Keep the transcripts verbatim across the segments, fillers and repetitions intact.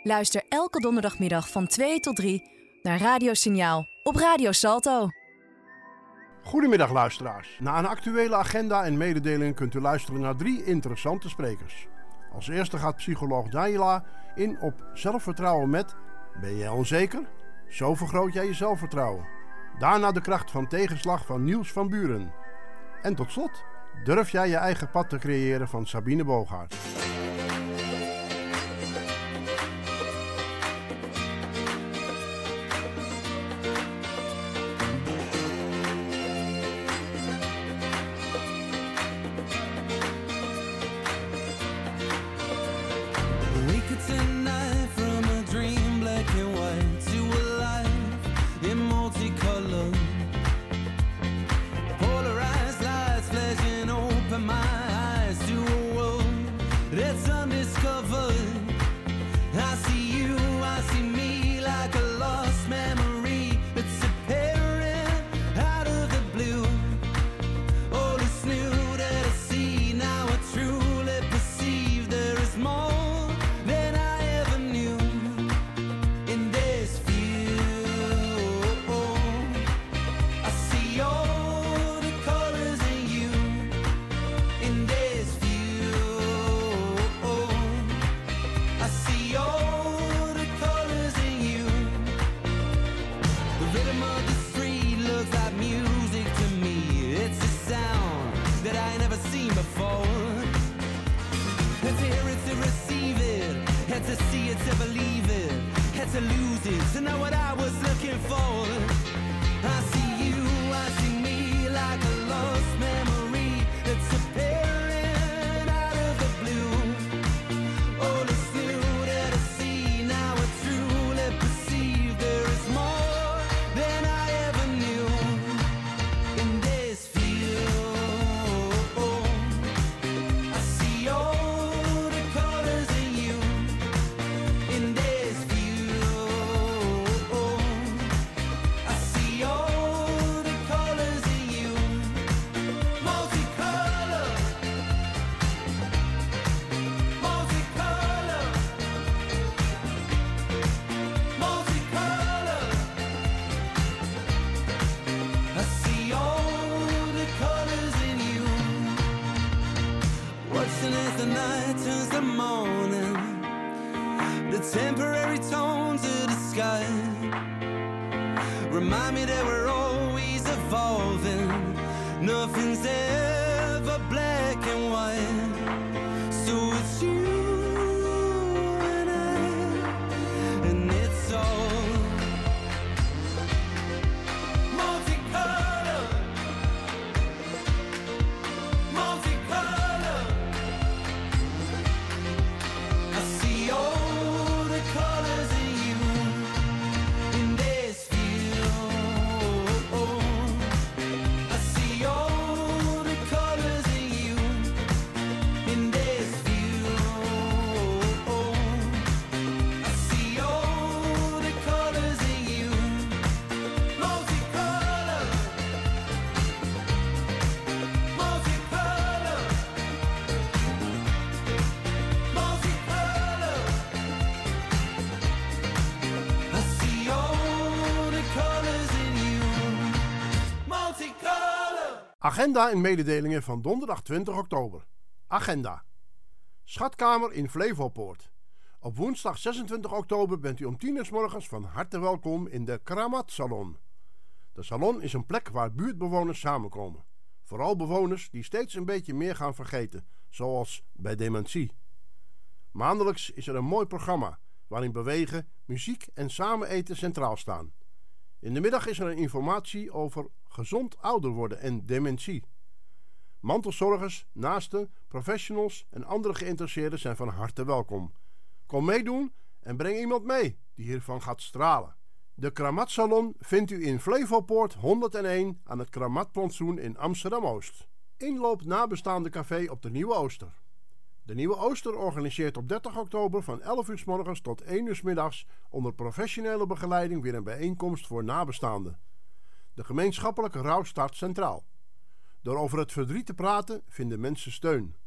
Luister elke donderdagmiddag van twee tot drie naar Radio Signaal op Radio Salto. Goedemiddag luisteraars. Na een actuele agenda en mededelingen kunt u luisteren naar drie interessante sprekers. Als eerste gaat psycholoog Daniela in op zelfvertrouwen met: ben jij onzeker? Zo vergroot jij je zelfvertrouwen. Daarna de kracht van tegenslag van Niels van Buren. En tot slot, durf jij je eigen pad te creëren van Sabine Boogaard. Agenda en mededelingen van donderdag twintig oktober. Agenda. Schatkamer in Flevopoort. Op woensdag zesentwintig oktober bent u om tien uur 's morgens van harte welkom in de Kramat Salon. De salon is een plek waar buurtbewoners samenkomen. Vooral bewoners die steeds een beetje meer gaan vergeten, zoals bij dementie. Maandelijks is er een mooi programma waarin bewegen, muziek en samen eten centraal staan. In de middag is er een informatie over gezond ouder worden en dementie. Mantelzorgers, naasten, professionals en andere geïnteresseerden zijn van harte welkom. Kom meedoen en breng iemand mee die hiervan gaat stralen. De Kramat Salon vindt u in Flevopoort honderdéén aan het Kramatplantsoen in Amsterdam-Oost. Inloop nabestaande café op de Nieuwe Ooster. De Nieuwe Ooster organiseert op dertig oktober van elf uur 's morgens tot één uur 's middags onder professionele begeleiding weer een bijeenkomst voor nabestaanden. De gemeenschappelijke rouw staat centraal. Door over het verdriet te praten vinden mensen steun.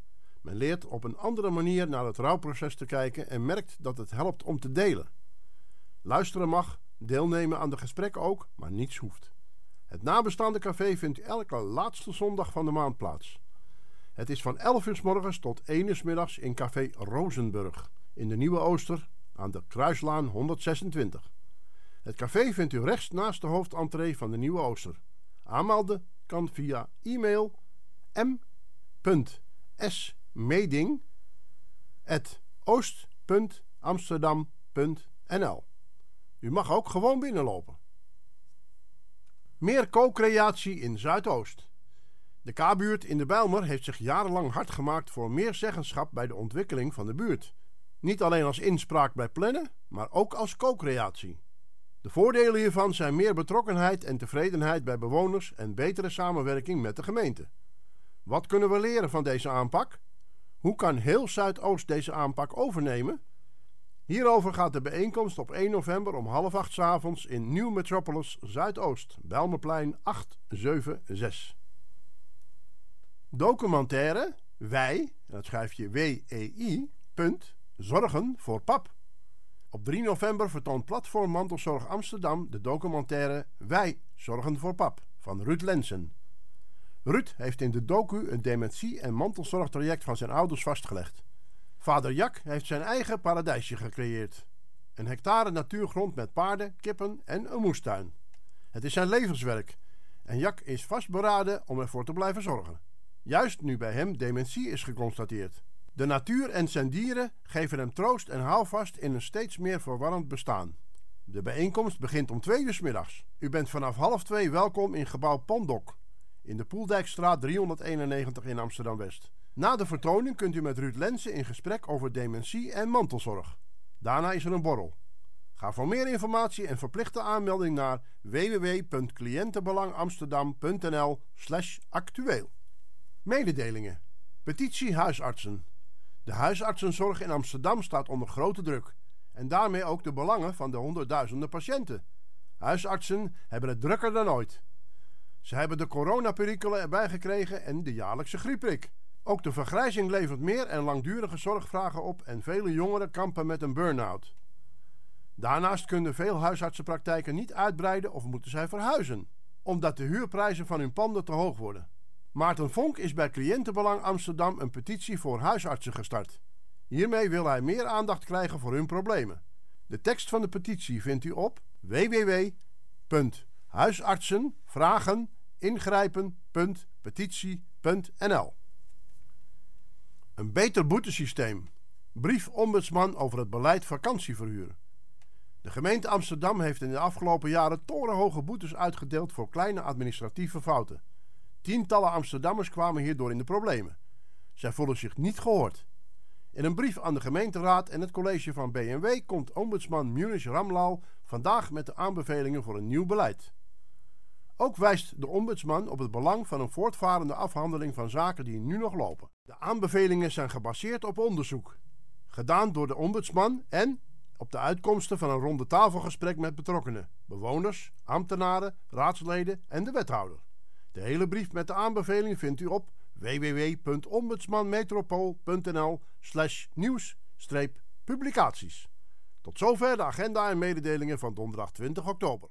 Men leert op een andere manier naar het rouwproces te kijken en merkt dat het helpt om te delen. Luisteren mag, deelnemen aan de gesprekken ook, maar niets hoeft. Het nabestaande café vindt elke laatste zondag van de maand plaats. Het is van elf uur 's morgens tot één uur 's middags in café Rozenburg in de Nieuwe Ooster aan de Kruislaan honderdzesentwintig. Het café vindt u rechts naast de hoofdentree van de Nieuwe Ooster. Aanmelden kan via e-mail m punt smeding apenstaartje oost punt amsterdam punt n l. U mag ook gewoon binnenlopen. Meer co-creatie in Zuidoost. De K-buurt in de Bijlmer heeft zich jarenlang hard gemaakt voor meer zeggenschap bij de ontwikkeling van de buurt. Niet alleen als inspraak bij plannen, maar ook als co-creatie. De voordelen hiervan zijn meer betrokkenheid en tevredenheid bij bewoners en betere samenwerking met de gemeente. Wat kunnen we leren van deze aanpak? Hoe kan heel Zuidoost deze aanpak overnemen? Hierover gaat de bijeenkomst op één november om half acht 's avonds in Nieuw Metropolis Zuidoost, Bijlmerplein acht zeven zes. Documentaire Wij, dat schrijf je W E I, punt, Zorgen voor Pap. Op drie november vertoont Platform Mantelzorg Amsterdam de documentaire Wij zorgen voor pap van Ruud Lensen. Ruud heeft in de docu een dementie- en mantelzorgtraject van zijn ouders vastgelegd. Vader Jack heeft zijn eigen paradijsje gecreëerd. Een hectare natuurgrond met paarden, kippen en een moestuin. Het is zijn levenswerk en Jack is vastberaden om ervoor te blijven zorgen. Juist nu bij hem dementie is geconstateerd. De natuur en zijn dieren geven hem troost en houvast in een steeds meer verwarrend bestaan. De bijeenkomst begint om twee uur 's middags. U bent vanaf half twee welkom in gebouw Pondok in de Poeldijkstraat driehonderdeenennegentig in Amsterdam-West. Na de vertoning kunt u met Ruud Lensen in gesprek over dementie en mantelzorg. Daarna is er een borrel. Ga voor meer informatie en verplichte aanmelding naar w w w punt cliëntenbelangamsterdam punt n l slash actueel. Mededelingen. Petitie huisartsen. De huisartsenzorg in Amsterdam staat onder grote druk en daarmee ook de belangen van de honderdduizenden patiënten. Huisartsen hebben het drukker dan ooit. Ze hebben de coronaperikelen erbij gekregen en de jaarlijkse griepprik. Ook de vergrijzing levert meer en langdurige zorgvragen op en vele jongeren kampen met een burn-out. Daarnaast kunnen veel huisartsenpraktijken niet uitbreiden of moeten zij verhuizen, omdat de huurprijzen van hun panden te hoog worden. Maarten Vonk is bij Cliëntenbelang Amsterdam een petitie voor huisartsen gestart. Hiermee wil hij meer aandacht krijgen voor hun problemen. De tekst van de petitie vindt u op w w w punt huisartsenvragen-ingrijpen punt petitie punt n l. Een beter boetesysteem. Brief ombudsman over het beleid vakantieverhuur. De gemeente Amsterdam heeft in de afgelopen jaren torenhoge boetes uitgedeeld voor kleine administratieve fouten. Tientallen Amsterdammers kwamen hierdoor in de problemen. Zij voelen zich niet gehoord. In een brief aan de gemeenteraad en het college van B N W komt ombudsman Munish Ramlal vandaag met de aanbevelingen voor een nieuw beleid. Ook wijst de ombudsman op het belang van een voortvarende afhandeling van zaken die nu nog lopen. De aanbevelingen zijn gebaseerd op onderzoek, gedaan door de ombudsman en op de uitkomsten van een ronde tafelgesprek met betrokkenen, bewoners, ambtenaren, raadsleden en de wethouder. De hele brief met de aanbeveling vindt u op w w w punt ombudsmanmetropool punt n l slash nieuws publicaties. Tot zover de agenda en mededelingen van donderdag twintig oktober.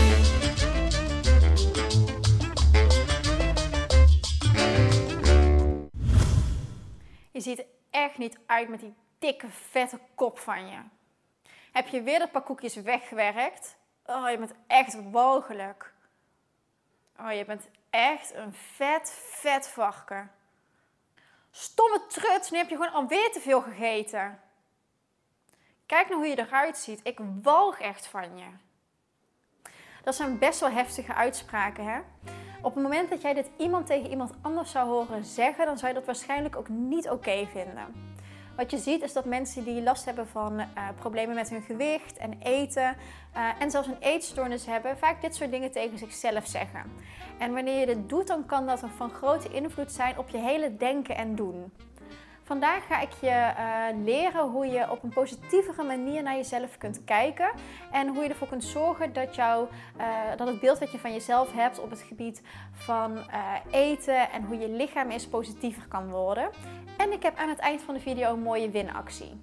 Je ziet er echt niet uit met die dikke, vette kop van je. Heb je weer de paar koekjes weggewerkt? Oh, je bent echt walgelijk. Oh, je bent echt een vet, vet varken. Stomme trut, nu heb je gewoon alweer te veel gegeten. Kijk nou hoe je eruit ziet. Ik walg echt van je. Dat zijn best wel heftige uitspraken, hè? Op het moment dat jij dit iemand tegen iemand anders zou horen zeggen, dan zou je dat waarschijnlijk ook niet oké vinden. Wat je ziet is dat mensen die last hebben van uh, problemen met hun gewicht en eten uh, en zelfs een eetstoornis hebben, vaak dit soort dingen tegen zichzelf zeggen. En wanneer je dit doet, dan kan dat van grote invloed zijn op je hele denken en doen. Vandaag ga ik je uh, leren hoe je op een positievere manier naar jezelf kunt kijken. En hoe je ervoor kunt zorgen dat, jou, uh, dat het beeld wat je van jezelf hebt op het gebied van uh, eten en hoe je lichaam is positiever kan worden. En ik heb aan het eind van de video een mooie winactie.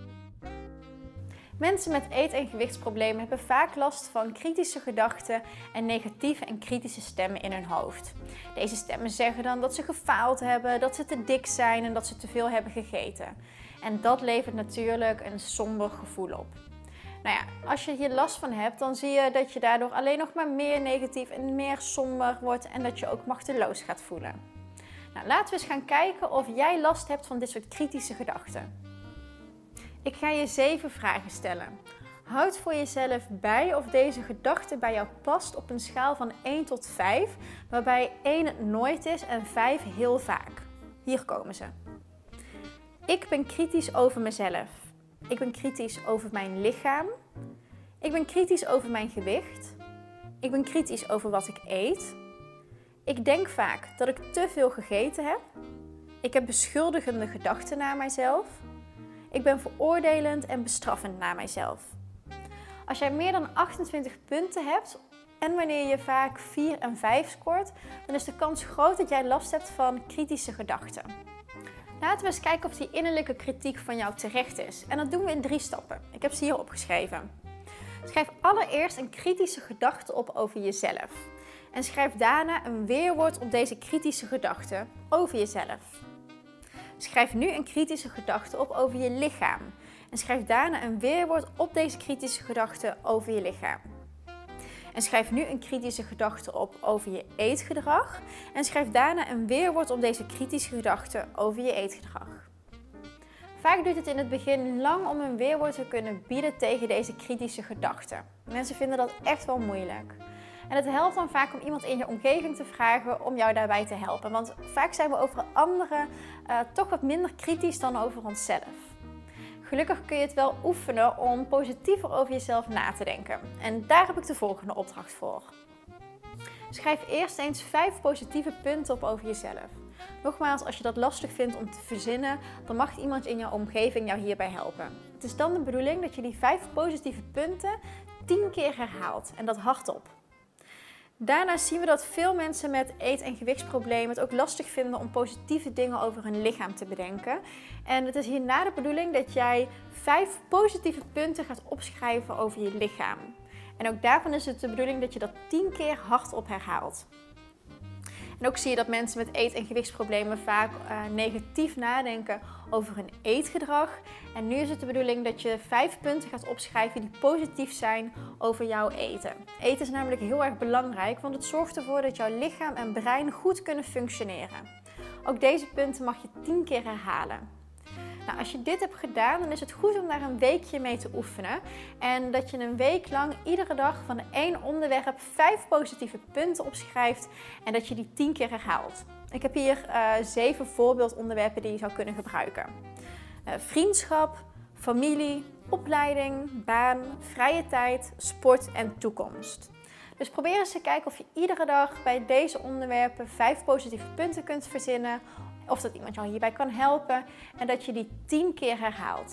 Mensen met eet- en gewichtsproblemen hebben vaak last van kritische gedachten en negatieve en kritische stemmen in hun hoofd. Deze stemmen zeggen dan dat ze gefaald hebben, dat ze te dik zijn en dat ze te veel hebben gegeten. En dat levert natuurlijk een somber gevoel op. Nou ja, als je hier last van hebt, dan zie je dat je daardoor alleen nog maar meer negatief en meer somber wordt en dat je ook machteloos gaat voelen. Nou, laten we eens gaan kijken of jij last hebt van dit soort kritische gedachten. Ik ga je zeven vragen stellen. Houd voor jezelf bij of deze gedachte bij jou past op een schaal van één tot vijf, waarbij één het nooit is en vijf heel vaak. Hier komen ze. Ik ben kritisch over mezelf. Ik ben kritisch over mijn lichaam. Ik ben kritisch over mijn gewicht. Ik ben kritisch over wat ik eet. Ik denk vaak dat ik te veel gegeten heb. Ik heb beschuldigende gedachten naar mijzelf. Ik ben veroordelend en bestraffend naar mijzelf. Als jij meer dan achtentwintig punten hebt en wanneer je vaak vier en vijf scoort, dan is de kans groot dat jij last hebt van kritische gedachten. Laten we eens kijken of die innerlijke kritiek van jou terecht is. En dat doen we in drie stappen. Ik heb ze hier opgeschreven. Schrijf allereerst een kritische gedachte op over jezelf. En schrijf daarna een weerwoord op deze kritische gedachte over jezelf. Schrijf nu een kritische gedachte op over je lichaam. En schrijf daarna een weerwoord op deze kritische gedachte over je lichaam. En schrijf nu een kritische gedachte op over je eetgedrag. En schrijf daarna een weerwoord op deze kritische gedachte over je eetgedrag. Vaak duurt het in het begin lang om een weerwoord te kunnen bieden tegen deze kritische gedachten. Mensen vinden dat echt wel moeilijk. En het helpt dan vaak om iemand in je omgeving te vragen om jou daarbij te helpen. Want vaak zijn we over anderen uh, toch wat minder kritisch dan over onszelf. Gelukkig kun je het wel oefenen om positiever over jezelf na te denken. En daar heb ik de volgende opdracht voor. Schrijf eerst eens vijf positieve punten op over jezelf. Nogmaals, als je dat lastig vindt om te verzinnen, dan mag iemand in jouw omgeving jou hierbij helpen. Het is dan de bedoeling dat je die vijf positieve punten tien keer herhaalt en dat hardop. Daarnaast zien we dat veel mensen met eet- en gewichtsproblemen het ook lastig vinden om positieve dingen over hun lichaam te bedenken. En het is hierna de bedoeling dat jij vijf positieve punten gaat opschrijven over je lichaam. En ook daarvan is het de bedoeling dat je dat tien keer hardop herhaalt. En ook zie je dat mensen met eet- en gewichtsproblemen vaak uh, negatief nadenken over hun eetgedrag. En nu is het de bedoeling dat je vijf punten gaat opschrijven die positief zijn over jouw eten. Eten is namelijk heel erg belangrijk, want het zorgt ervoor dat jouw lichaam en brein goed kunnen functioneren. Ook deze punten mag je tien keer herhalen. Nou, als je dit hebt gedaan, dan is het goed om daar een weekje mee te oefenen. En dat je een week lang iedere dag van één onderwerp vijf positieve punten opschrijft en dat je die tien keer herhaalt. Ik heb hier uh, zeven voorbeeldonderwerpen die je zou kunnen gebruiken. Uh, vriendschap, familie, opleiding, baan, vrije tijd, sport en toekomst. Dus probeer eens te kijken of je iedere dag bij deze onderwerpen vijf positieve punten kunt verzinnen. Of dat iemand jou hierbij kan helpen en dat je die tien keer herhaalt.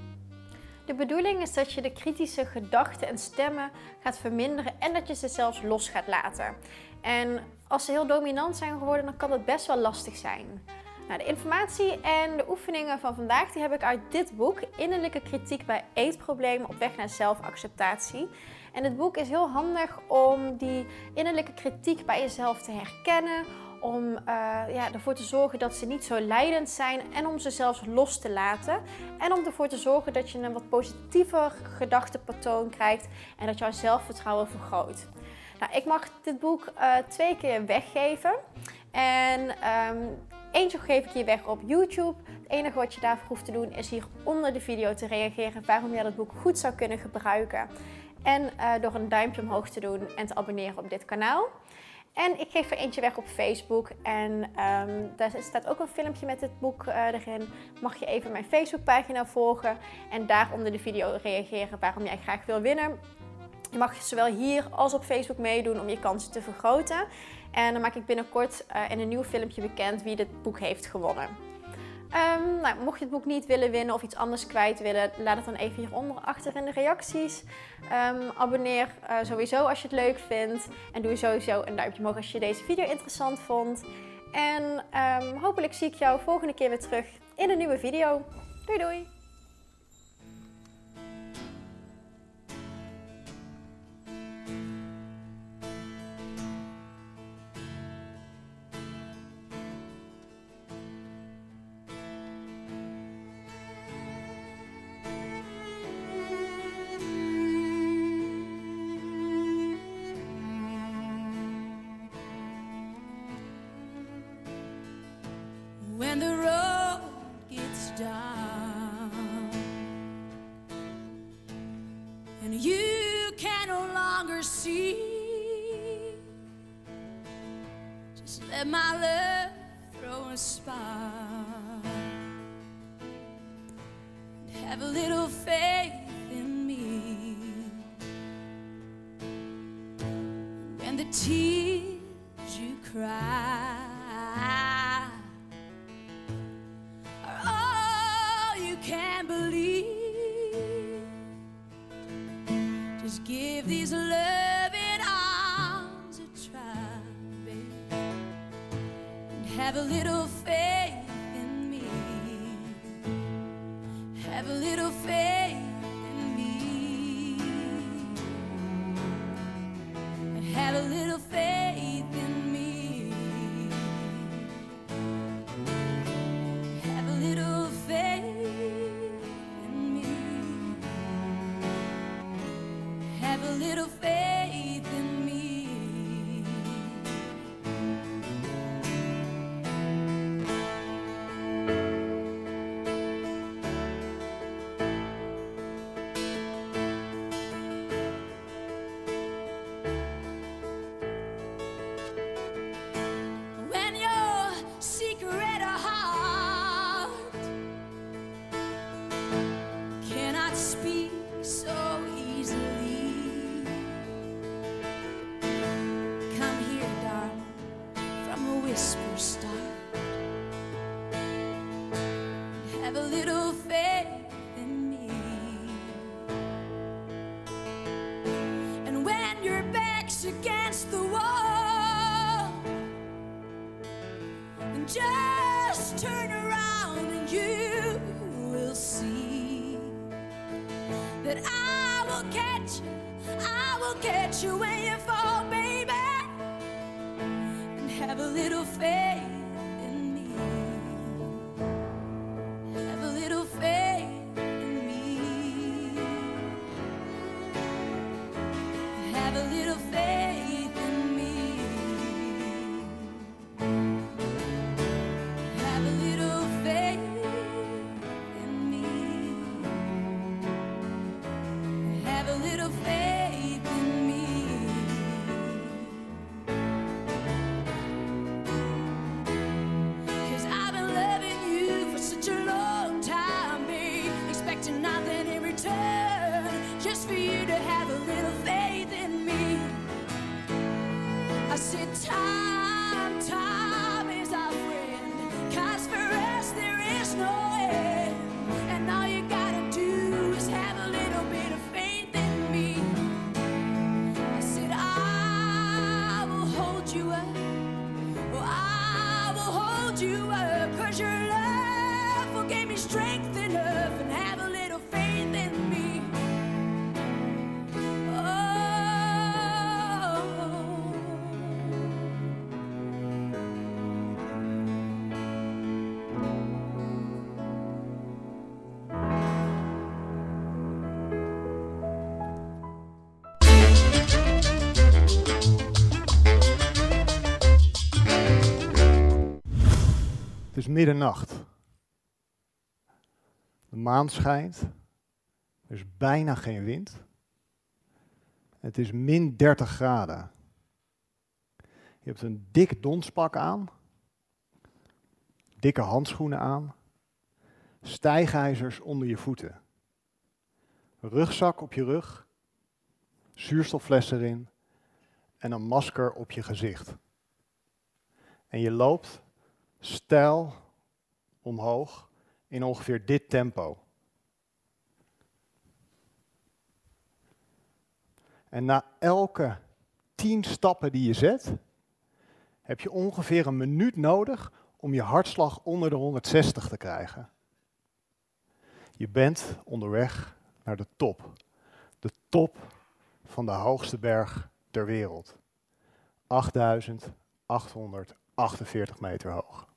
De bedoeling is dat je de kritische gedachten en stemmen gaat verminderen en dat je ze zelfs los gaat laten. En als ze heel dominant zijn geworden, dan kan dat best wel lastig zijn. Nou, de informatie en de oefeningen van vandaag die heb ik uit dit boek, Innerlijke kritiek bij eetproblemen op weg naar zelfacceptatie. En het boek is heel handig om die innerlijke kritiek bij jezelf te herkennen, om uh, ja, ervoor te zorgen dat ze niet zo leidend zijn en om ze zelfs los te laten. En om ervoor te zorgen dat je een wat positiever gedachtenpatroon krijgt en dat jouw zelfvertrouwen vergroot. Nou, ik mag dit boek uh, twee keer weggeven. En um, eentje geef ik hier weg op YouTube. Het enige wat je daarvoor hoeft te doen is hier onder de video te reageren waarom jij dat boek goed zou kunnen gebruiken. En uh, door een duimpje omhoog te doen en te abonneren op dit kanaal. En ik geef er eentje weg op Facebook en um, daar staat ook een filmpje met het boek uh, erin. Mag je even mijn Facebookpagina volgen en daar onder de video reageren waarom jij graag wil winnen. Je mag zowel hier als op Facebook meedoen om je kansen te vergroten. En dan maak ik binnenkort uh, in een nieuw filmpje bekend wie dit boek heeft gewonnen. Um, nou, mocht je het boek niet willen winnen of iets anders kwijt willen, laat het dan even hieronder achter in de reacties. Um, abonneer uh, sowieso als je het leuk vindt. En doe sowieso een duimpje omhoog als je deze video interessant vond. En um, hopelijk zie ik jou volgende keer weer terug in een nieuwe video. Doei doei! When the road gets down and you can no longer see, just let my love throw a spark and have a little faith in me. When the tears you cry can't believe, just give these loving arms a try, babe, and have a little faith in me, have a little faith in me, and have a little faith in me, have a little faith. Have a little faith in me. When your secret heart cannot speak so easily, come here, darling, from a whisper start. Have a little faith in me. And when your back's against the wall, and just turn around and you will see that I will catch you, I will catch you when you fall, baby. And have a little faith in me. Have a little faith in me. Have a little faith in me. Have a little faith in me. Have a little faith in me. 'Cause I've been loving you for such a long time, babe, expecting nothing in return, just for you to have a little faith in me. I said time, time is our friend, 'cause for us there is no end, and all you gotta do is have a little bit of faith in me. I said I will hold you up, oh, I will hold you up, 'cause your love will give me strength enough, and have a little faith in me. Oh. Het is middernacht. De maan schijnt. Er is bijna geen wind. Het is min dertig graden. Je hebt een dik donspak aan. Dikke handschoenen aan. Stijgijzers onder je voeten. Rugzak op je rug. Zuurstoffles erin. En een masker op je gezicht. En je loopt steil omhoog in ongeveer dit tempo. En na elke tien stappen die je zet, heb je ongeveer een minuut nodig om je hartslag onder de honderdzestig te krijgen. Je bent onderweg naar de top. De top van de hoogste berg ter wereld. achtduizend achthonderdachtenveertig meter hoog.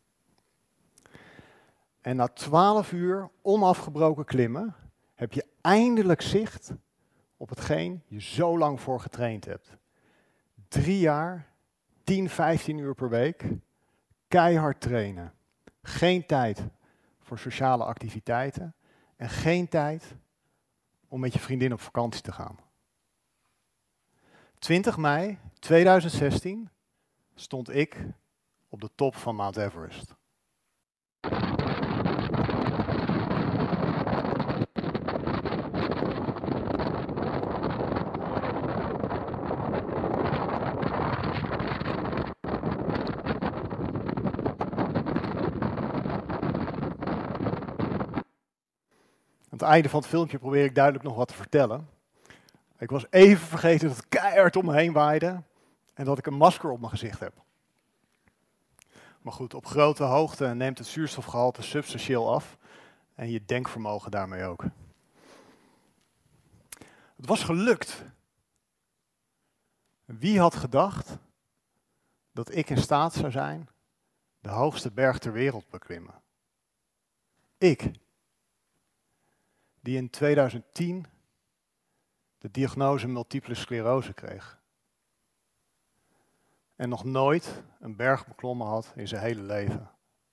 En na twaalf uur onafgebroken klimmen heb je eindelijk zicht op hetgeen je zo lang voor getraind hebt. Drie jaar, tien, vijftien uur per week, keihard trainen. Geen tijd voor sociale activiteiten en geen tijd om met je vriendin op vakantie te gaan. twintig mei tweeduizend zestien stond ik op de top van Mount Everest. Aan het einde van het filmpje probeer ik duidelijk nog wat te vertellen. Ik was even vergeten dat het keihard om me heen waaide en dat ik een masker op mijn gezicht heb. Maar goed, op grote hoogte neemt het zuurstofgehalte substantieel af en je denkvermogen daarmee ook. Het was gelukt. Wie had gedacht dat ik in staat zou zijn de hoogste berg ter wereld te beklimmen? Ik, die in tweeduizend tien de diagnose multiple sclerose kreeg. En nog nooit een berg beklommen had in zijn hele leven.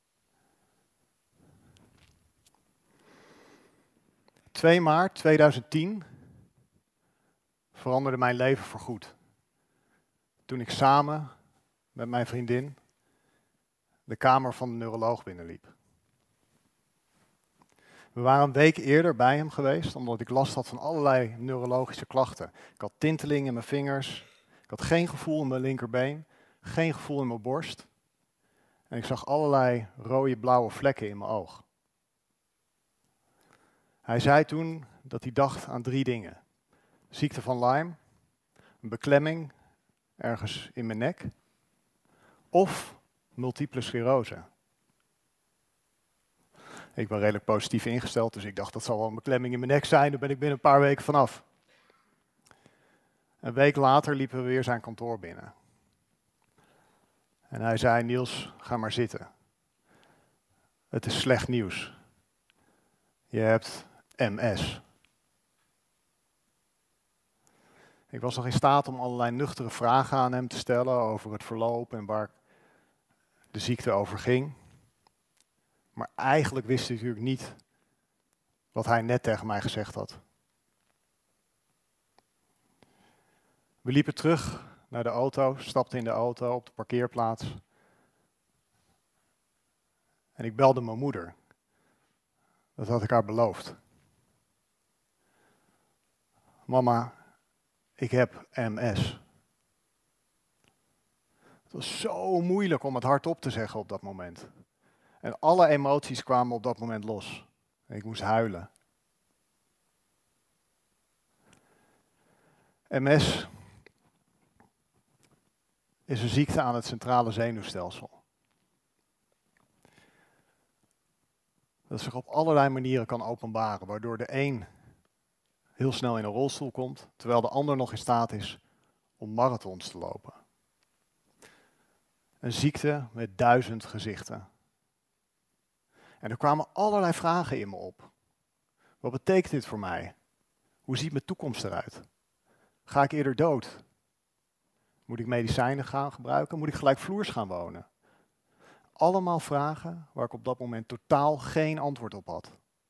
twee maart tweeduizend tien veranderde mijn leven voorgoed. Toen ik samen met mijn vriendin de kamer van de neuroloog binnenliep. We waren een week eerder bij hem geweest, omdat ik last had van allerlei neurologische klachten. Ik had tinteling in mijn vingers, ik had geen gevoel in mijn linkerbeen, geen gevoel in mijn borst. En ik zag allerlei rode, blauwe vlekken in mijn oog. Hij zei toen dat hij dacht aan drie dingen. Ziekte van Lyme, een beklemming ergens in mijn nek, of multiple sclerose. Ik ben redelijk positief ingesteld, dus ik dacht dat zal wel een beklemming in mijn nek zijn. Daar ben ik binnen een paar weken vanaf. Een week later liepen we weer zijn kantoor binnen. En hij zei, Niels, ga maar zitten. Het is slecht nieuws. Je hebt M S. Ik was nog in staat om allerlei nuchtere vragen aan hem te stellen over het verloop en waar de ziekte over ging. Maar eigenlijk wist hij natuurlijk niet wat hij net tegen mij gezegd had. We liepen terug naar de auto, stapten in de auto op de parkeerplaats. En ik belde mijn moeder. Dat had ik haar beloofd. Mama, ik heb M S. Het was zo moeilijk om het hardop te zeggen op dat moment. En alle emoties kwamen op dat moment los. Ik moest huilen. M S is een ziekte aan het centrale zenuwstelsel. Dat zich op allerlei manieren kan openbaren, waardoor de een heel snel in een rolstoel komt, terwijl de ander nog in staat is om marathons te lopen. Een ziekte met duizend gezichten. En er kwamen allerlei vragen in me op. Wat betekent dit voor mij? Hoe ziet mijn toekomst eruit? Ga ik eerder dood? Moet ik medicijnen gaan gebruiken? Moet ik gelijkvloers gaan wonen? Allemaal vragen waar ik op dat moment totaal geen antwoord op had.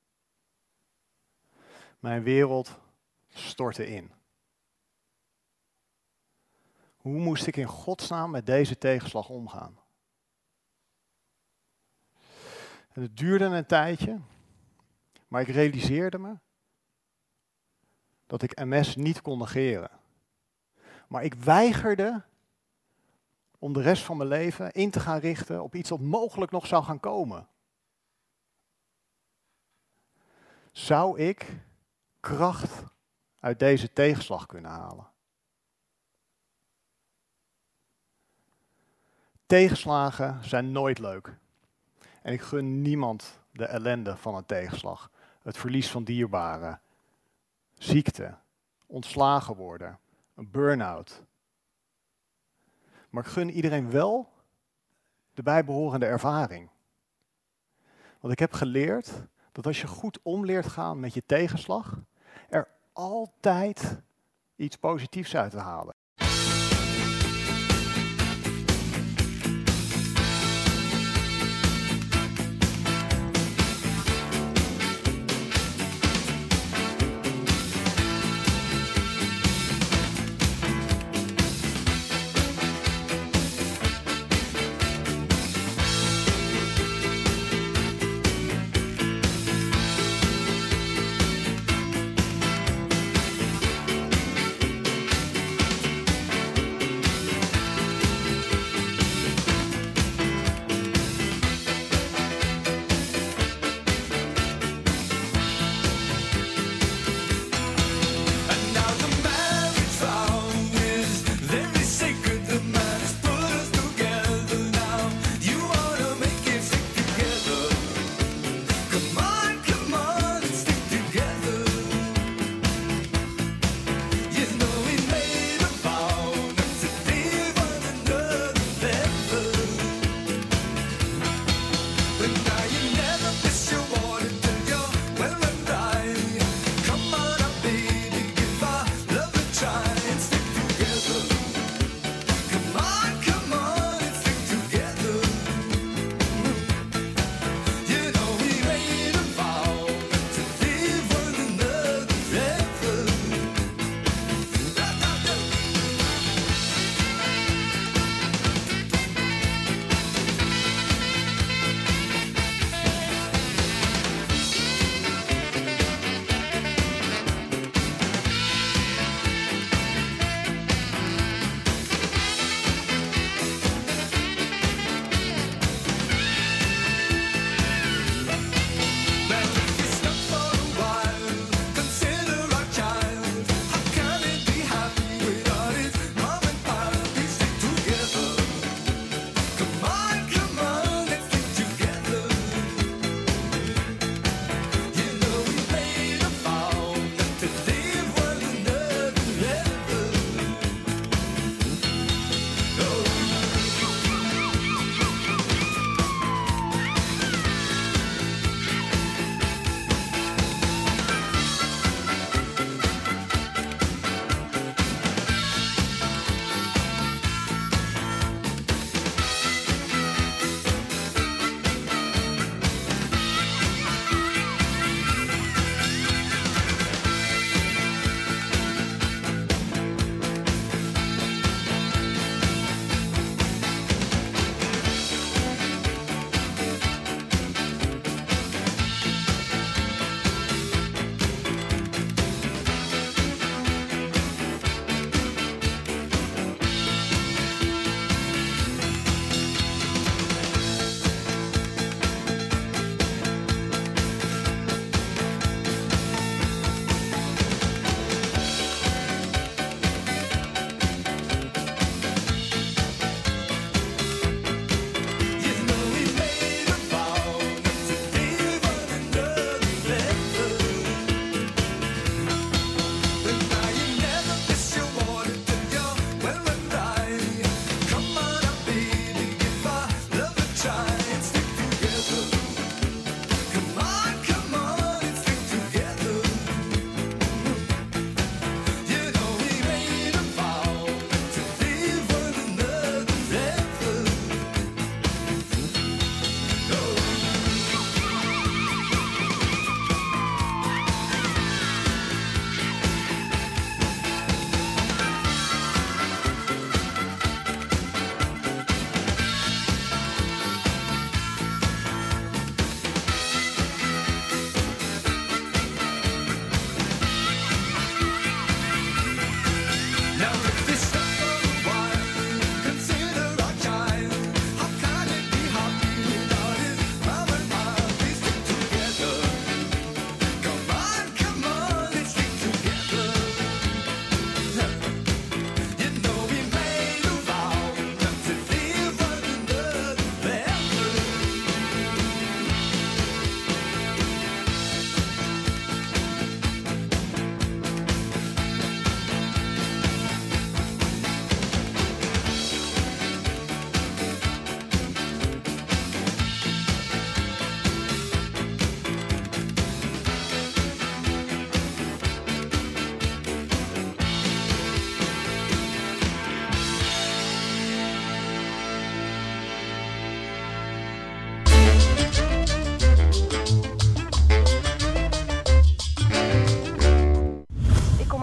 Mijn wereld stortte in. Hoe moest ik in godsnaam met deze tegenslag omgaan? En het duurde een tijdje, maar ik realiseerde me dat ik M S niet kon negeren. Maar ik weigerde om de rest van mijn leven in te gaan richten op iets wat mogelijk nog zou gaan komen. zou ik kracht uit deze tegenslag kunnen halen? Tegenslagen zijn nooit leuk. En ik gun niemand de ellende van een tegenslag. Het verlies van dierbaren, ziekte, ontslagen worden, een burn-out. Maar ik gun iedereen wel de bijbehorende ervaring. Want ik heb geleerd dat als je goed om leert gaan met je tegenslag, er altijd iets positiefs uit te halen.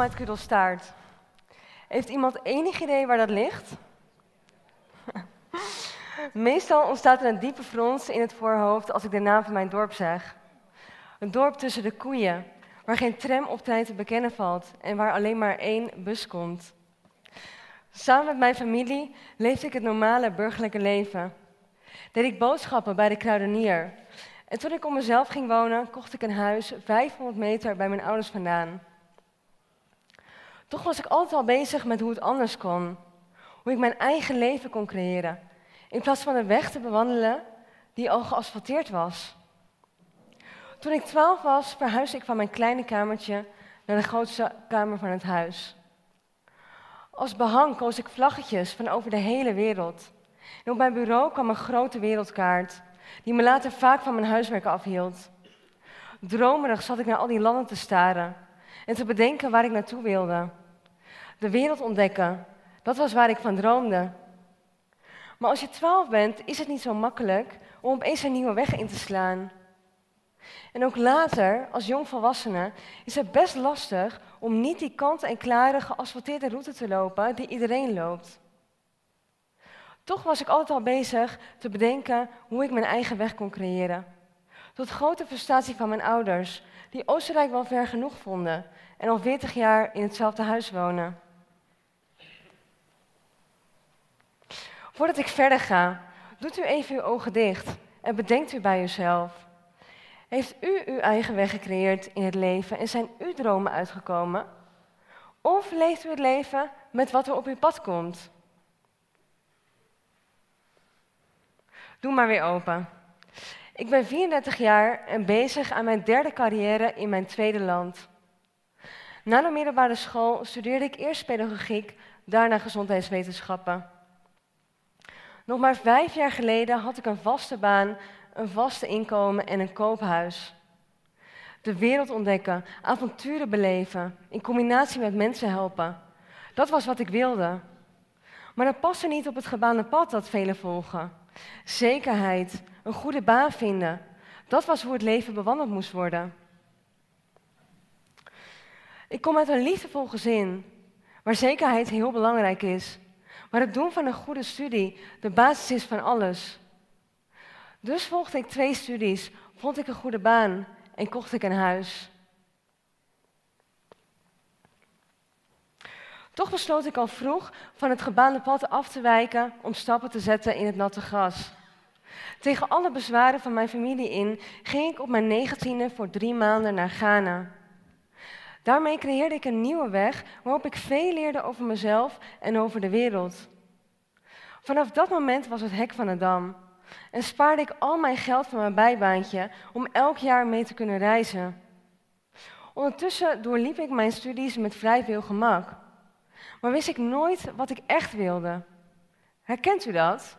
uit Kudelstaart. Heeft iemand enig idee waar dat ligt? Meestal ontstaat er een diepe frons in het voorhoofd als ik de naam van mijn dorp zeg. Een dorp tussen de koeien, waar geen tram of trein te bekennen valt en waar alleen maar één bus komt. Samen met mijn familie leefde ik het normale burgerlijke leven. Deed ik boodschappen bij de kruidenier. En toen ik op mezelf ging wonen, kocht ik een huis vijfhonderd meter bij mijn ouders vandaan. Toch was ik altijd al bezig met hoe het anders kon. Hoe ik mijn eigen leven kon creëren. In plaats van de weg te bewandelen die al geasfalteerd was. Toen ik twaalf was, verhuisde ik van mijn kleine kamertje naar de grootste kamer van het huis. Als behang koos ik vlaggetjes van over de hele wereld. En op mijn bureau kwam een grote wereldkaart, die me later vaak van mijn huiswerk afhield. Dromerig zat ik naar al die landen te staren en te bedenken waar ik naartoe wilde. De wereld ontdekken, dat was waar ik van droomde. Maar als je twaalf bent, is het niet zo makkelijk om opeens een nieuwe weg in te slaan. En ook later, als jongvolwassene, is het best lastig om niet die kant-en-klare geasfalteerde route te lopen die iedereen loopt. Toch was ik altijd al bezig te bedenken hoe ik mijn eigen weg kon creëren. Tot grote frustratie van mijn ouders, die Oostenrijk wel ver genoeg vonden en al veertig jaar in hetzelfde huis wonen. Voordat ik verder ga, doet u even uw ogen dicht en bedenkt u bij uzelf. Heeft u uw eigen weg gecreëerd in het leven en zijn uw dromen uitgekomen? Of leeft u het leven met wat er op uw pad komt? Doe maar weer open. Ik ben vierendertig jaar en bezig aan mijn derde carrière in mijn tweede land. Na de middelbare school studeerde ik eerst pedagogiek, daarna gezondheidswetenschappen. Nog maar vijf jaar geleden had ik een vaste baan, een vaste inkomen en een koophuis. De wereld ontdekken, avonturen beleven, in combinatie met mensen helpen. Dat was wat ik wilde. Maar dat paste niet op het gebaande pad dat velen volgen. Zekerheid, een goede baan vinden, dat was hoe het leven bewandeld moest worden. Ik kom uit een liefdevol gezin, waar zekerheid heel belangrijk is. Maar het doen van een goede studie de basis is van alles. Dus volgde ik twee studies, vond ik een goede baan en kocht ik een huis. Toch besloot ik al vroeg van het gebaande pad af te wijken om stappen te zetten in het natte gras. Tegen alle bezwaren van mijn familie in ging ik op mijn negentiende voor drie maanden naar Ghana. Daarmee creëerde ik een nieuwe weg waarop ik veel leerde over mezelf en over de wereld. Vanaf dat moment was het hek van de dam en spaarde ik al mijn geld van mijn bijbaantje om elk jaar mee te kunnen reizen. Ondertussen doorliep ik mijn studies met vrij veel gemak. Maar wist ik nooit wat ik echt wilde. Herkent u dat?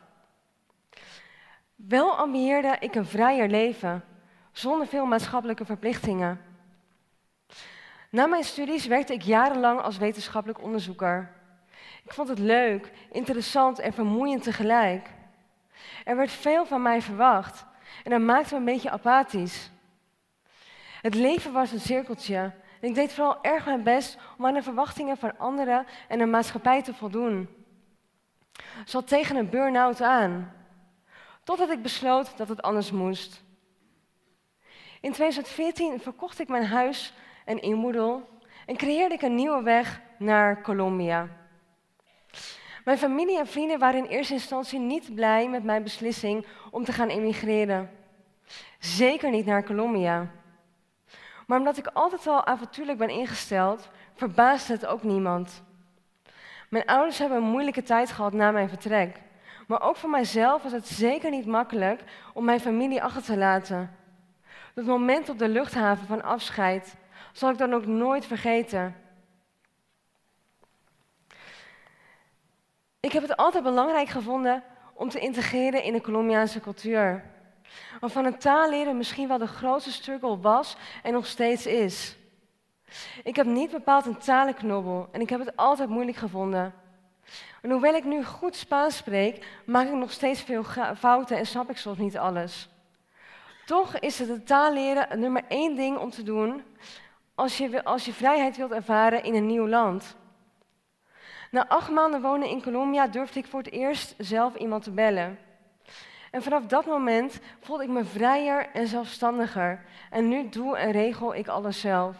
Wel ambieerde ik een vrijer leven, zonder veel maatschappelijke verplichtingen. Na mijn studies werkte ik jarenlang als wetenschappelijk onderzoeker. Ik vond het leuk, interessant en vermoeiend tegelijk. Er werd veel van mij verwacht en dat maakte me een beetje apathisch. Het leven was een cirkeltje en ik deed vooral erg mijn best om aan de verwachtingen van anderen en de maatschappij te voldoen. Zat tegen een burn-out aan, totdat ik besloot dat het anders moest. In tweeduizend veertien verkocht ik mijn huis en inboedel en creëerde ik een nieuwe weg naar Colombia. Mijn familie en vrienden waren in eerste instantie niet blij met mijn beslissing om te gaan emigreren. Zeker niet naar Colombia. Maar omdat ik altijd al avontuurlijk ben ingesteld, verbaasde het ook niemand. Mijn ouders hebben een moeilijke tijd gehad na mijn vertrek. Maar ook voor mijzelf was het zeker niet makkelijk om mijn familie achter te laten. Dat moment op de luchthaven van afscheid zal ik dan ook nooit vergeten. Ik heb het altijd belangrijk gevonden om te integreren in de Colombiaanse cultuur. Waarvan een taal leren misschien wel de grootste struggle was en nog steeds is. Ik heb niet bepaald een talenknobbel en ik heb het altijd moeilijk gevonden. En hoewel ik nu goed Spaans spreek, maak ik nog steeds veel fouten en snap ik soms niet alles. Toch is het de taal leren het nummer één ding om te doen als je, als je vrijheid wilt ervaren in een nieuw land. Na acht maanden wonen in Colombia durfde ik voor het eerst zelf iemand te bellen. En vanaf dat moment voelde ik me vrijer en zelfstandiger. En nu doe en regel ik alles zelf.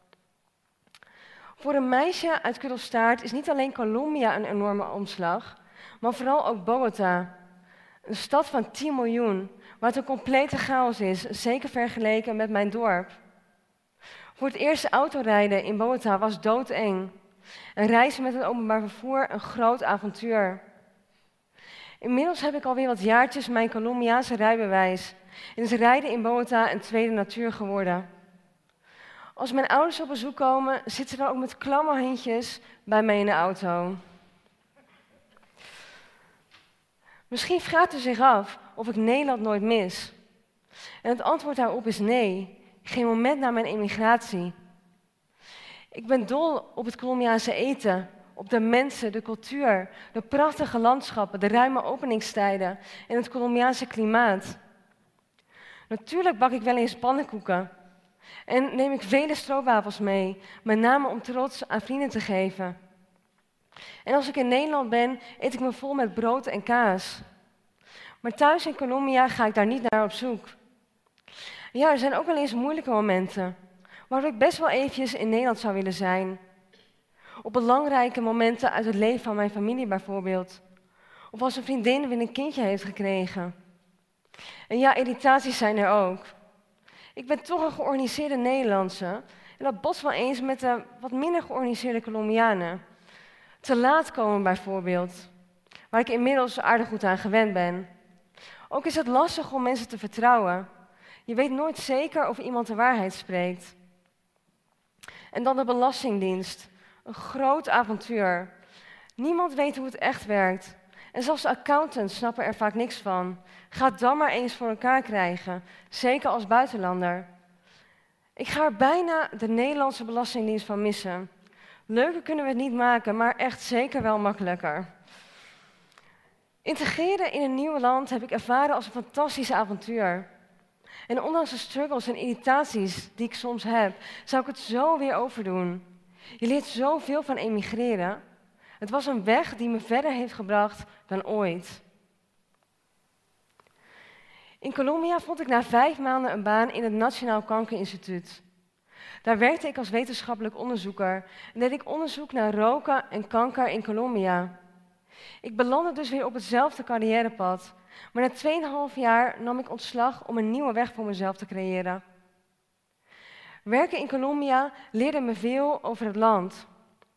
Voor een meisje uit Kudelstaart is niet alleen Colombia een enorme omslag, maar vooral ook Bogota. Een stad van tien miljoen, waar het een complete chaos is, zeker vergeleken met mijn dorp. Voor het eerste autorijden in Bogota was doodeng. En reizen met het openbaar vervoer een groot avontuur. Inmiddels heb ik alweer wat jaartjes mijn Colombiaanse rijbewijs. En is rijden in Bogota een tweede natuur geworden. Als mijn ouders op bezoek komen, zitten ze dan ook met klamme handjes bij mij in de auto. Misschien vraagt u zich af of ik Nederland nooit mis. En het antwoord daarop is nee, geen moment na mijn emigratie. Ik ben dol op het Colombiaanse eten, op de mensen, de cultuur, de prachtige landschappen, de ruime openingstijden en het Colombiaanse klimaat. Natuurlijk bak ik wel eens pannenkoeken en neem ik vele stroopwafels mee, met name om trots aan vrienden te geven. En als ik in Nederland ben, eet ik me vol met brood en kaas. Maar thuis in Colombia ga ik daar niet naar op zoek. Ja, er zijn ook wel eens moeilijke momenten, waarop ik best wel eventjes in Nederland zou willen zijn. Op belangrijke momenten uit het leven van mijn familie bijvoorbeeld. Of als een vriendin weer een kindje heeft gekregen. En ja, irritaties zijn er ook. Ik ben toch een georganiseerde Nederlandse en dat botst wel eens met de wat minder georganiseerde Colombianen. Te laat komen bijvoorbeeld, waar ik inmiddels aardig goed aan gewend ben. Ook is het lastig om mensen te vertrouwen. Je weet nooit zeker of iemand de waarheid spreekt. En dan de Belastingdienst. Een groot avontuur. Niemand weet hoe het echt werkt. En zelfs de accountants snappen er vaak niks van. Ga het dan maar eens voor elkaar krijgen, zeker als buitenlander. Ik ga er bijna de Nederlandse Belastingdienst van missen. Leuker kunnen we het niet maken, maar echt zeker wel makkelijker. Integreren in een nieuw land heb ik ervaren als een fantastisch avontuur. En ondanks de struggles en irritaties die ik soms heb, zou ik het zo weer overdoen. Je leert zoveel van emigreren. Het was een weg die me verder heeft gebracht dan ooit. In Colombia vond ik na vijf maanden een baan in het Nationaal Kankerinstituut. Daar werkte ik als wetenschappelijk onderzoeker en deed ik onderzoek naar roken en kanker in Colombia. Ik belandde dus weer op hetzelfde carrièrepad, maar na tweeënhalf jaar nam ik ontslag om een nieuwe weg voor mezelf te creëren. Werken in Colombia leerde me veel over het land.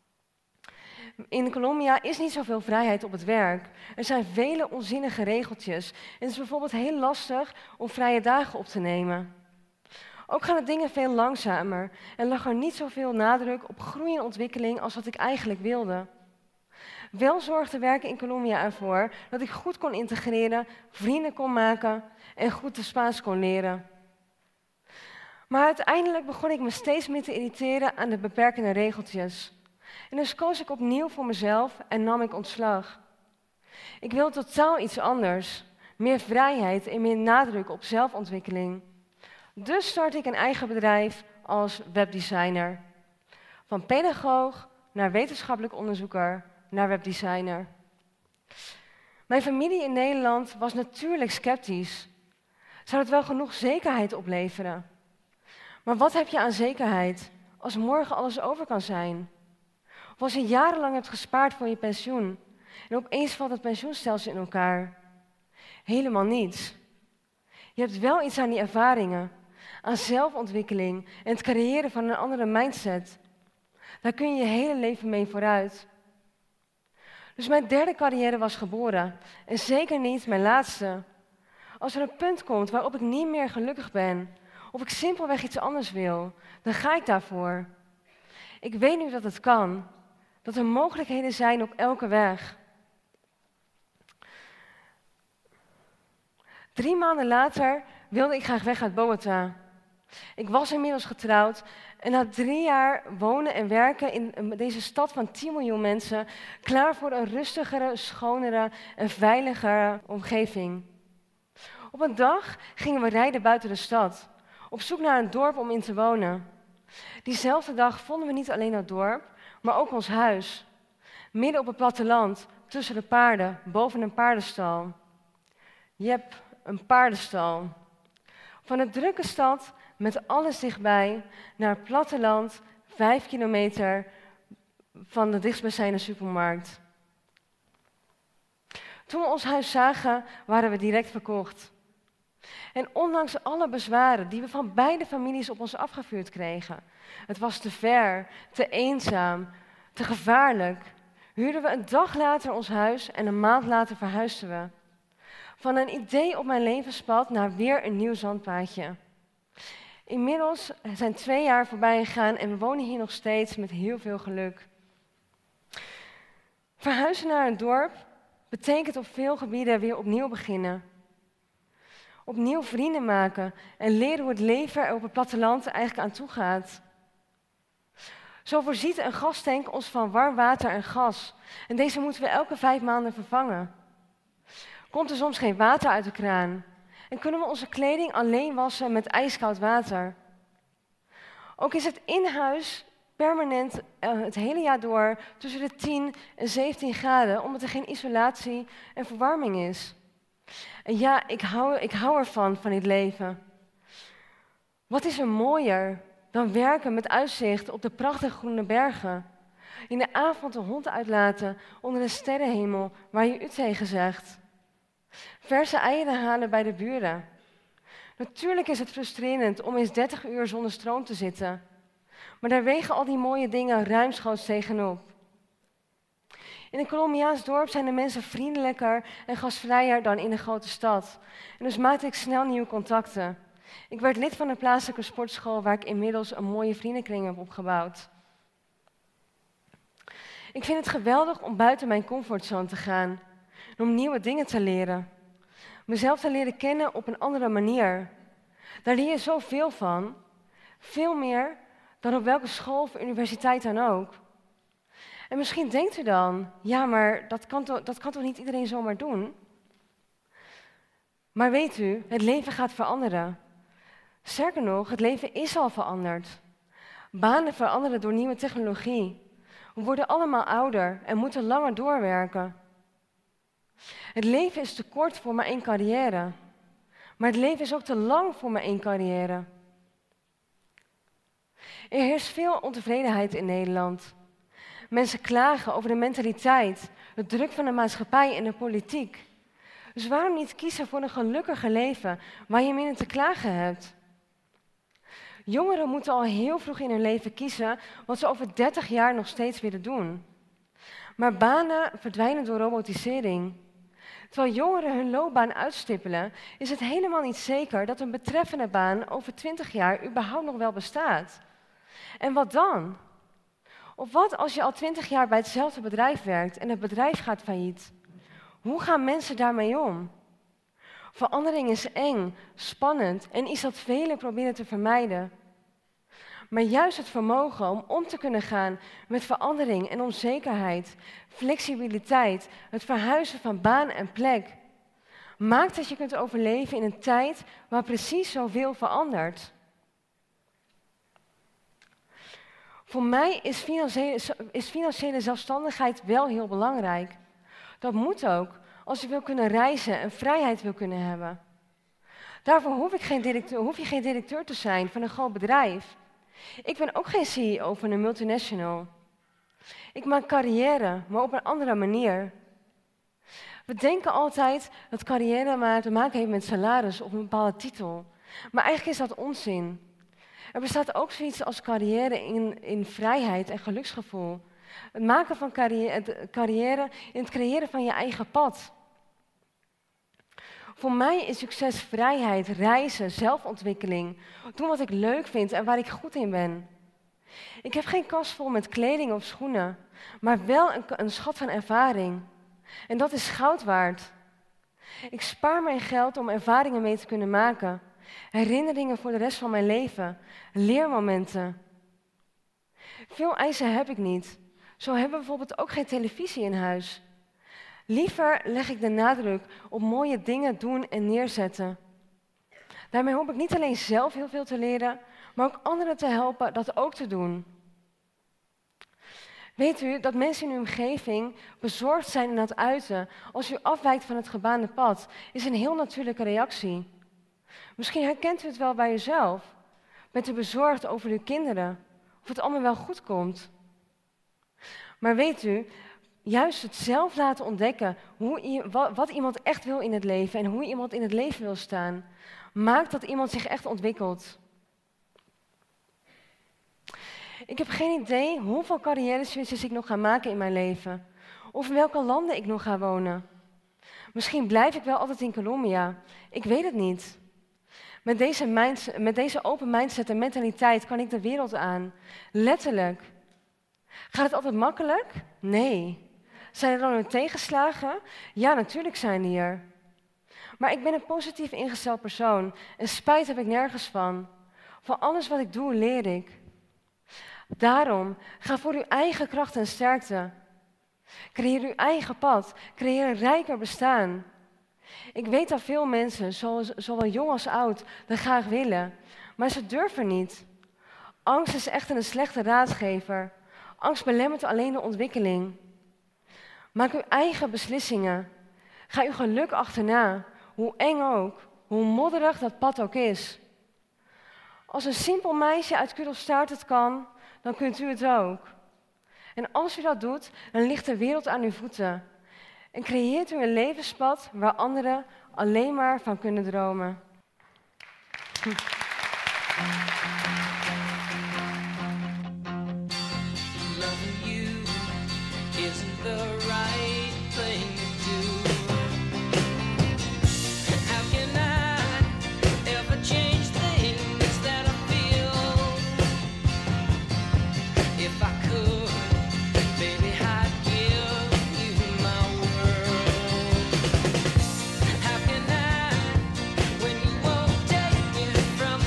In Colombia is niet zoveel vrijheid op het werk. Er zijn vele onzinnige regeltjes. En het is bijvoorbeeld heel lastig om vrije dagen op te nemen. Ook gaan de dingen veel langzamer en lag er niet zoveel nadruk op groei en ontwikkeling als wat ik eigenlijk wilde. Wel zorgde werken in Colombia ervoor dat ik goed kon integreren, vrienden kon maken en goed de Spaans kon leren. Maar uiteindelijk begon ik me steeds meer te irriteren aan de beperkende regeltjes. En dus koos ik opnieuw voor mezelf en nam ik ontslag. Ik wilde totaal iets anders. Meer vrijheid en meer nadruk op zelfontwikkeling. Dus start ik een eigen bedrijf als webdesigner. Van pedagoog naar wetenschappelijk onderzoeker naar webdesigner. Mijn familie in Nederland was natuurlijk sceptisch. Zou het wel genoeg zekerheid opleveren? Maar wat heb je aan zekerheid als morgen alles over kan zijn? Of als je jarenlang hebt gespaard voor je pensioen en opeens valt het pensioenstelsel in elkaar? Helemaal niets. Je hebt wel iets aan die ervaringen, aan zelfontwikkeling en het creëren van een andere mindset. Daar kun je je hele leven mee vooruit. Dus mijn derde carrière was geboren en zeker niet mijn laatste. Als er een punt komt waarop ik niet meer gelukkig ben, of ik simpelweg iets anders wil, dan ga ik daarvoor. Ik weet nu dat het kan, dat er mogelijkheden zijn op elke weg. Drie maanden later wilde ik graag weg uit Bogota. Ik was inmiddels getrouwd en na drie jaar wonen en werken in deze stad van tien miljoen mensen, klaar voor een rustigere, schonere en veiligere omgeving. Op een dag gingen we rijden buiten de stad, op zoek naar een dorp om in te wonen. Diezelfde dag vonden we niet alleen het dorp, maar ook ons huis. Midden op het platteland, tussen de paarden, boven een paardenstal. Jep, een paardenstal. Van de drukke stad, met alles dichtbij, naar het platteland, vijf kilometer van de dichtstbijzijnde supermarkt. Toen we ons huis zagen, waren we direct verkocht. En ondanks alle bezwaren die we van beide families op ons afgevuurd kregen, het was te ver, te eenzaam, te gevaarlijk, huurden we een dag later ons huis en een maand later verhuisden we. Van een idee op mijn levenspad naar weer een nieuw zandpaadje. Inmiddels zijn twee jaar voorbij gegaan en we wonen hier nog steeds met heel veel geluk. Verhuizen naar een dorp betekent op veel gebieden weer opnieuw beginnen. Opnieuw vrienden maken en leren hoe het leven er op het platteland eigenlijk aan toe gaat. Zo voorziet een gastank ons van warm water en gas. En deze moeten we elke vijf maanden vervangen. Komt er soms geen water uit de kraan en kunnen we onze kleding alleen wassen met ijskoud water. Ook is het in huis permanent uh, het hele jaar door tussen de tien en zeventien graden, omdat er geen isolatie en verwarming is. En ja, ik hou, ik hou ervan, van dit leven. Wat is er mooier dan werken met uitzicht op de prachtige groene bergen? In de avond de hond uitlaten onder de sterrenhemel waar je u tegen zegt. Verse eieren halen bij de buren. Natuurlijk is het frustrerend om eens dertig uur zonder stroom te zitten. Maar daar wegen al die mooie dingen ruimschoots tegenop. In een Colombiaans dorp zijn de mensen vriendelijker en gastvrijer dan in de grote stad. En dus maakte ik snel nieuwe contacten. Ik werd lid van een plaatselijke sportschool waar ik inmiddels een mooie vriendenkring heb opgebouwd. Ik vind het geweldig om buiten mijn comfortzone te gaan. En om nieuwe dingen te leren. Mezelf te leren kennen op een andere manier. Daar leer je zoveel van. Veel meer dan op welke school of universiteit dan ook. En misschien denkt u dan, ja, maar dat kan, to- dat kan toch niet iedereen zomaar doen? Maar weet u, het leven gaat veranderen. Sterker nog, het leven is al veranderd. Banen veranderen door nieuwe technologie. We worden allemaal ouder en moeten langer doorwerken. Het leven is te kort voor maar één carrière. Maar het leven is ook te lang voor maar één carrière. Er heerst veel ontevredenheid in Nederland. Mensen klagen over de mentaliteit, de druk van de maatschappij en de politiek. Dus waarom niet kiezen voor een gelukkiger leven waar je minder te klagen hebt? Jongeren moeten al heel vroeg in hun leven kiezen wat ze over dertig jaar nog steeds willen doen. Maar banen verdwijnen door robotisering. Terwijl jongeren hun loopbaan uitstippelen, is het helemaal niet zeker dat een betreffende baan over twintig jaar überhaupt nog wel bestaat. En wat dan? Of wat als je al twintig jaar bij hetzelfde bedrijf werkt en het bedrijf gaat failliet? Hoe gaan mensen daarmee om? Verandering is eng, spannend en iets dat velen proberen te vermijden. Maar juist het vermogen om om te kunnen gaan met verandering en onzekerheid, flexibiliteit, het verhuizen van baan en plek, maakt dat je kunt overleven in een tijd waar precies zoveel verandert. Voor mij is financiële, is financiële zelfstandigheid wel heel belangrijk. Dat moet ook, als je wil kunnen reizen en vrijheid wil kunnen hebben. Daarvoor hoef, ik geen directeur, hoef je geen directeur te zijn van een groot bedrijf. Ik ben ook geen C E O van een multinational. Ik maak carrière, maar op een andere manier. We denken altijd dat carrière maar te maken heeft met salaris of een bepaalde titel. Maar eigenlijk is dat onzin. Er bestaat ook zoiets als carrière in, in vrijheid en geluksgevoel. Het maken van carrière, het carrière in het creëren van je eigen pad. Voor mij is succes vrijheid, reizen, zelfontwikkeling. Doen wat ik leuk vind en waar ik goed in ben. Ik heb geen kast vol met kleding of schoenen, maar wel een, een schat van ervaring. En dat is goud waard. Ik spaar mijn geld om ervaringen mee te kunnen maken. Herinneringen voor de rest van mijn leven. Leermomenten. Veel eisen heb ik niet. Zo hebben we bijvoorbeeld ook geen televisie in huis. Liever leg ik de nadruk op mooie dingen doen en neerzetten. Daarmee hoop ik niet alleen zelf heel veel te leren, maar ook anderen te helpen dat ook te doen. Weet u dat mensen in uw omgeving bezorgd zijn en aan het uiten als u afwijkt van het gebaande pad, is een heel natuurlijke reactie. Misschien herkent u het wel bij uzelf. Bent u bezorgd over uw kinderen, of het allemaal wel goed komt. Maar weet u, juist het zelf laten ontdekken hoe i- wat, wat iemand echt wil in het leven en hoe iemand in het leven wil staan, maakt dat iemand zich echt ontwikkelt. Ik heb geen idee hoeveel carrière-switches ik nog ga maken in mijn leven. Of in welke landen ik nog ga wonen. Misschien blijf ik wel altijd in Colombia. Ik weet het niet. Met deze, mindset, met deze open mindset en mentaliteit kan ik de wereld aan. Letterlijk. Gaat het altijd makkelijk? Nee. Zijn er dan weer tegenslagen? Ja, natuurlijk zijn die er. Maar ik ben een positief ingesteld persoon. En spijt heb ik nergens van. Van alles wat ik doe, leer ik. Daarom, ga voor uw eigen kracht en sterkte. Creëer uw eigen pad. Creëer een rijker bestaan. Ik weet dat veel mensen, zowel jong als oud, dat graag willen. Maar ze durven niet. Angst is echt een slechte raadgever. Angst belemmert alleen de ontwikkeling. Maak uw eigen beslissingen. Ga uw geluk achterna. Hoe eng ook. Hoe modderig dat pad ook is. Als een simpel meisje uit Kudelstaart het kan, dan kunt u het ook. En als u dat doet, dan ligt de wereld aan uw voeten. En creëert u een levenspad waar anderen alleen maar van kunnen dromen. Loving you isn't the right thing to do. How can I ever change things that I feel? If I could, baby, I'd give you my world. How can I, when you won't take it from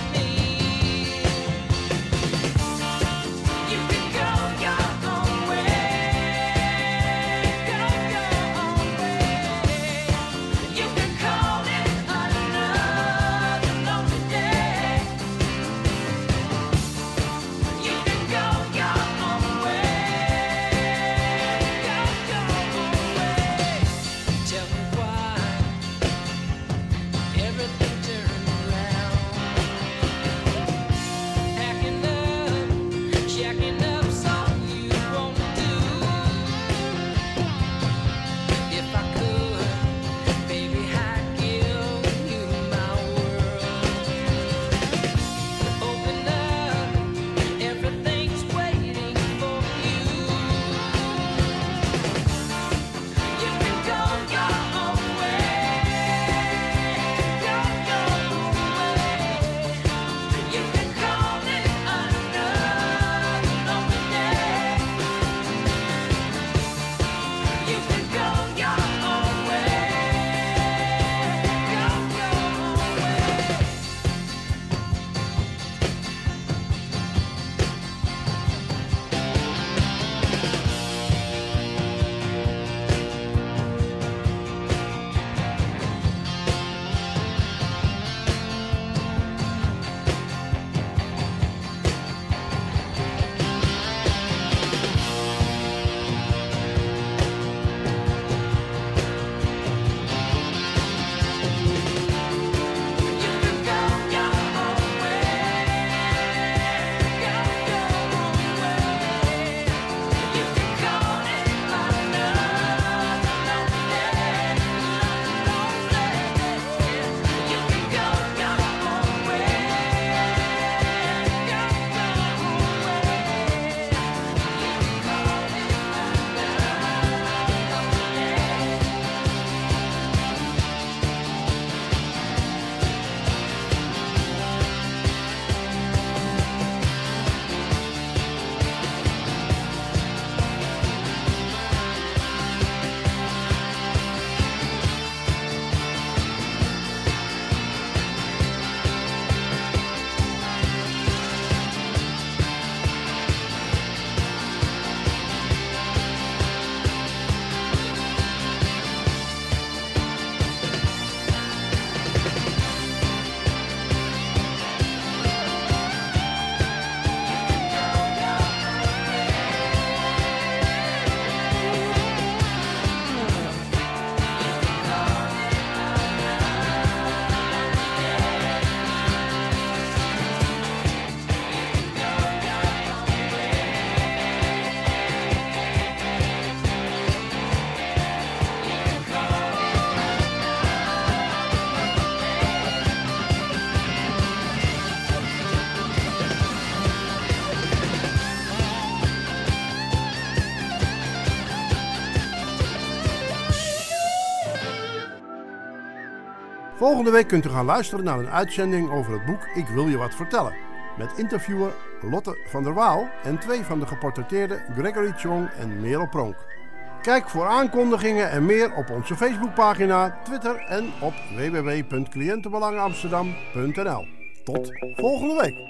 Volgende week kunt u gaan luisteren naar een uitzending over het boek Ik wil je wat vertellen. Met interviewer Lotte van der Waal en twee van de geportretteerden Gregory Chong en Merel Pronk. Kijk voor aankondigingen en meer op onze Facebookpagina, Twitter en op w w w punt cliëntenbelangenamsterdam punt n l. Tot volgende week!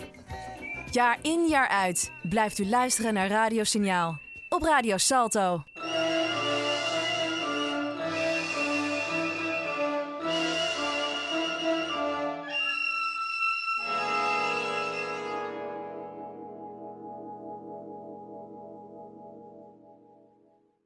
Jaar in jaar uit blijft u luisteren naar Radio Signaal op Radio Salto.